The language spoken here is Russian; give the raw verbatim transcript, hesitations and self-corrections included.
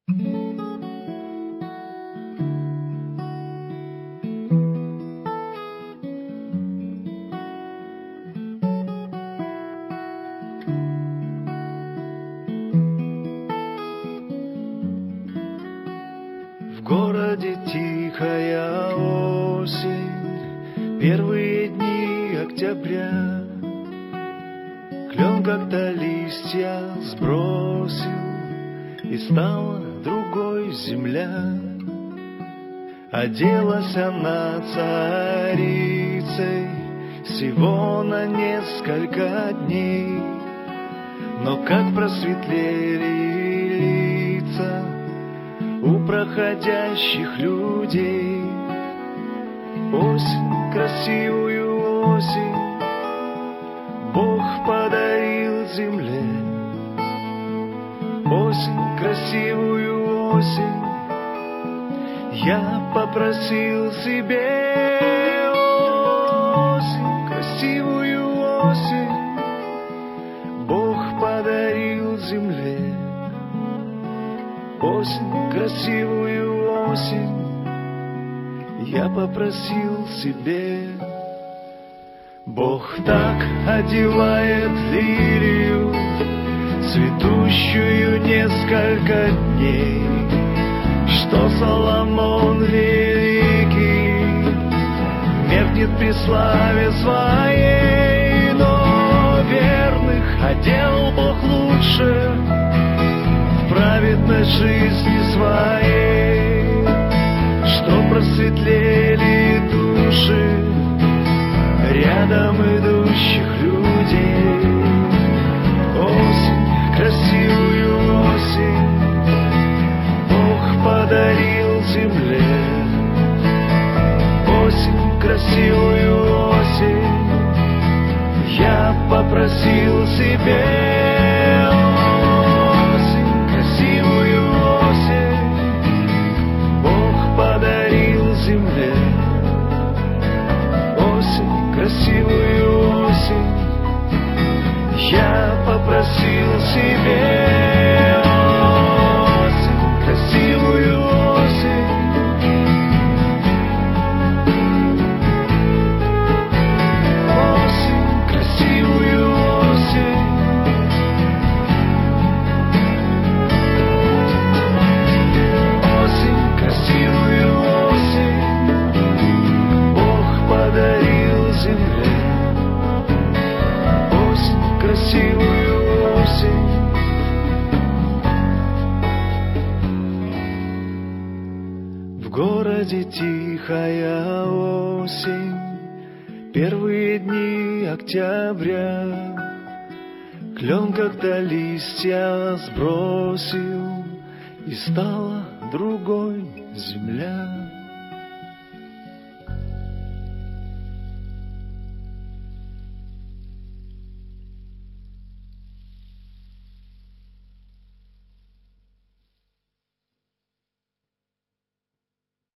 В городе тихая осень, первые дни октября. Клен как-то листья сбросил, и стала другой земля. Оделась она царицей всего на несколько дней, но как просветлели лица у проходящих людей. Осень, красивую осень, Бог подарил земле. Осень, красивую осень, я попросил себе. Осень, красивую осень, Бог подарил земле. Осень, красивую осень, я попросил себе. Бог так одевает лилию, цветущую несколько дней, что Соломон великий меркнет при славе своей. Но верных одел Бог лучше в праведность жизни своей, что просветлели души рядом идущих людей. Осень, красивую осень, Бог подарил земле. Осень, красивую осень, я попросил себе. Осень, красивую осень, Бог подарил земле. Осень, красивую осень, я попросил себе. Осень, красивую осень, осень, красивую осень, осень, красивую осень, Бог подарил земле. Осень, красивую осень. В городе тихая осень, первые дни октября. Клен как-то листья сбросил, и стала другой земля.